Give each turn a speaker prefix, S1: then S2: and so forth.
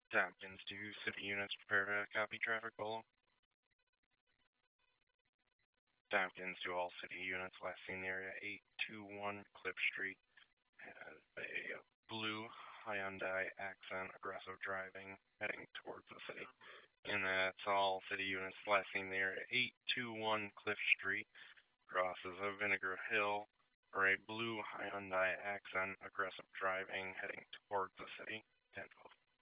S1: Tompkins to city units prepare to copy traffic below. Tompkins to all city units last seen area 821 Cliff Street has a blue Hyundai Accent aggressive driving heading towards the city. And that's all city units last seen area 821 Cliff Street crosses a Vinegar Hill for a blue Hyundai Accent aggressive driving heading towards the city. 10